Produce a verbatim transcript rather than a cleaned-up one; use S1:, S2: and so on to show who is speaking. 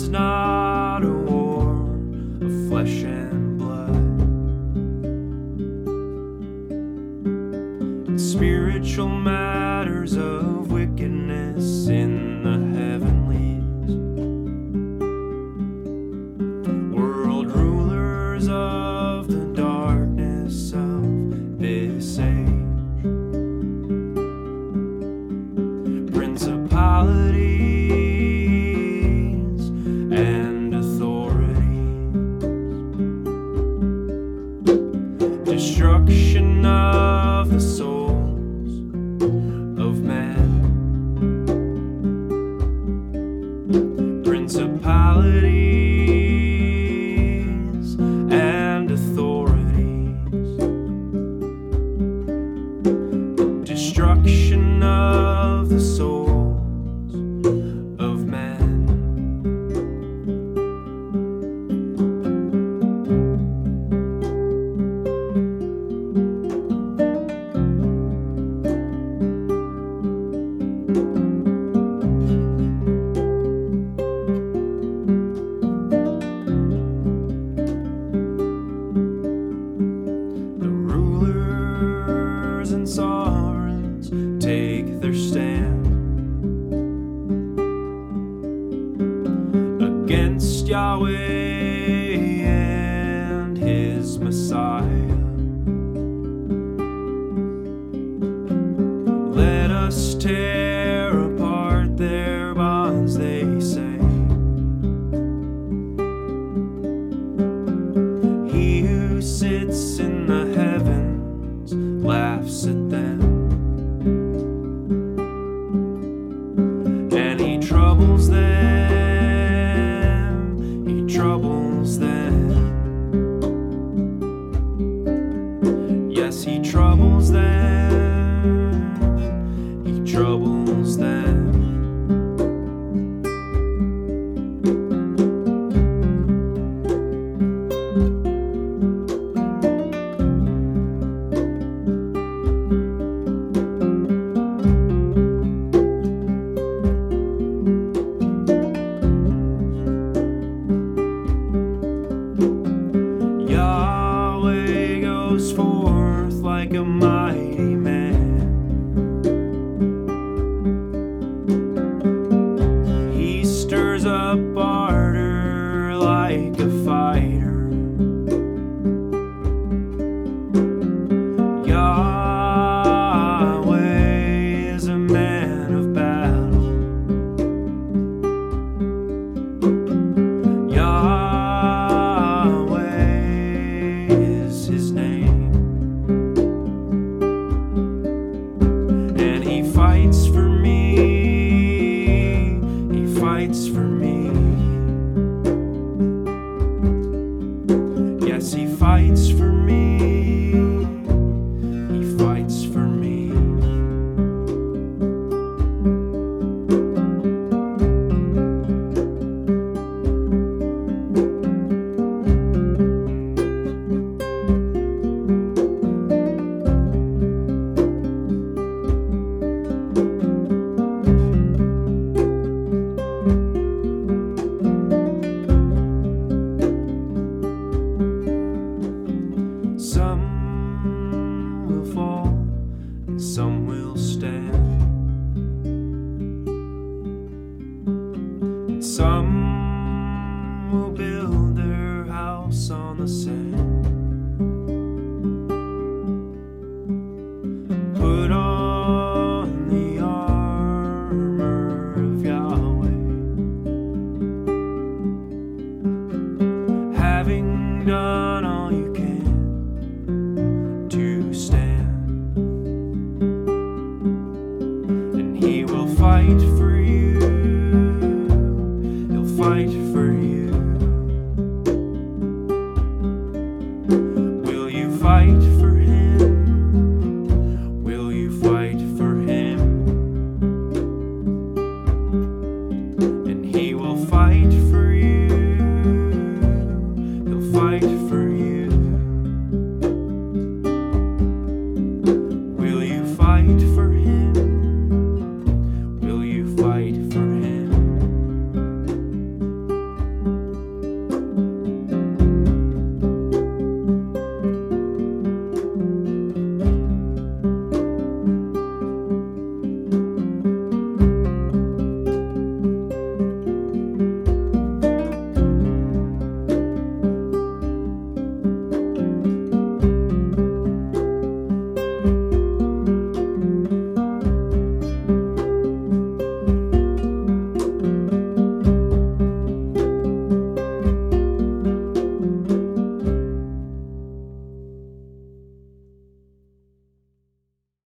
S1: is not a war of flesh and blood. It's spiritual matters of wickedness in the heavenlies. World rulers of the darkness of this age. Principalities and authorities. Destruction of the souls of man. Principalities and authorities. Destruction of the souls of man. The rulers and sovereigns take their stand against Yahweh and his Messiah. Let us tear apart their bonds, they say. He who sits in the heavens laughs at them, and he troubles them, he troubles them. Yes, he troubles them, he troubles them. Yahweh goes forth like a mighty man. He stirs up ardor like a fighter. Yahweh is a man of battle. Yahweh is his name, and he fights for me, he fights for me. Yes, he fights for me, he fights for me. Some will fall and some will stand. Some will build their house on the sand. Put on the armor of Yahweh, having done all you can to stand, and he will fight for you, he'll fight for you. Will you fight for him? Will you fight for him? And he will fight for you, he'll fight for you.